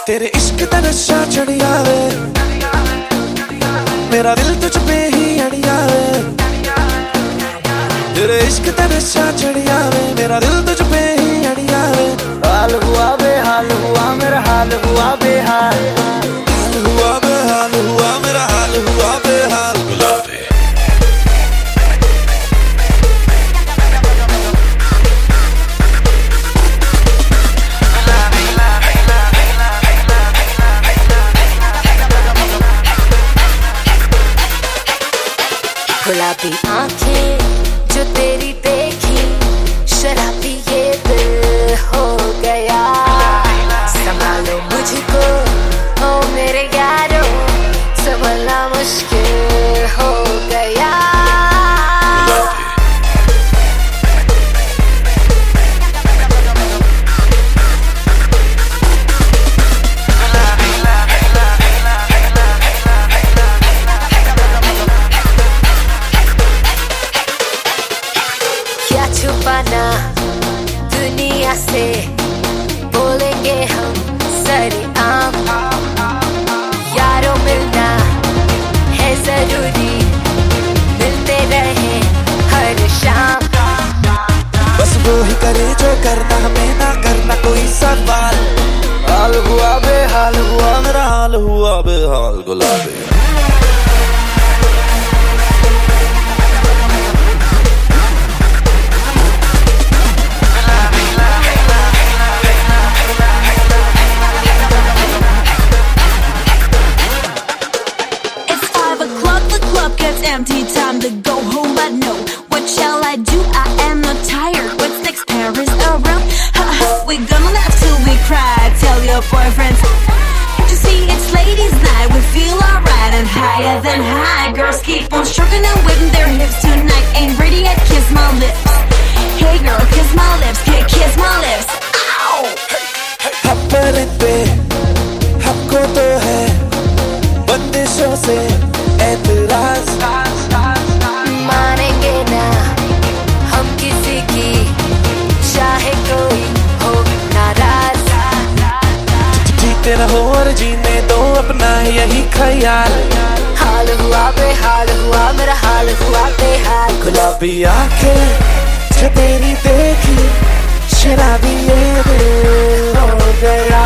तेरे इश्क दा नशा चढ़िया वे, मेरा दिल तुझ पे ही अड़िया वे। तेरे इश्क दा नशा चढ़िया वे, मेरा दिल तुझ पे ही अड़िया वे। हाल हुआ बेहाल हुआ मेरा हाल हुआ बेहाल, हाल हुआ बेहाल हुआ मेरा हाल हुआ बेहाल। गुलाबी गुलाबी आंखें जो तेरी देखी, शराबी ये दिल हो गया। संभालो मुझको ओ मेरे यारो, संभलना मुश्किल हो गया। क्या छुपाना दुनिया से, बोलेंगे हम सरेआम। यारों मिलना है जरूरी, मिलते रहे हर शाम। बस वो ही करे जो करना, हमें ना करना कोई सवाल। हाल हुआ बेहाल हुआ मेरा हाल हुआ बेहाल। गुलाबी empty, time to go home, but no, what shall I do? I am not tired. What's next? Paris around? We're gonna laugh till we cry. Tell your boyfriends, can't you see it's ladies' night? We feel alright and higher than high. Girls keep on stroking and waving their hips tonight. Ain't ready yet, kiss my lips. Hey girl, kiss my lips, kiss my lips. Ow! हब्बल पे हमको तो है बंदिशों से एतराज, मानेंगे ना हम किसी की, चाहे कोई हो नाराज। जीते रहो और जीने दो अपना यही ख्याल। हाल हुआ बेहाल हुआ मेरा हाल हुआ बेहाल। गुलाबी आंखें जो तेरी देखी, शराबी ये दिल हो गया।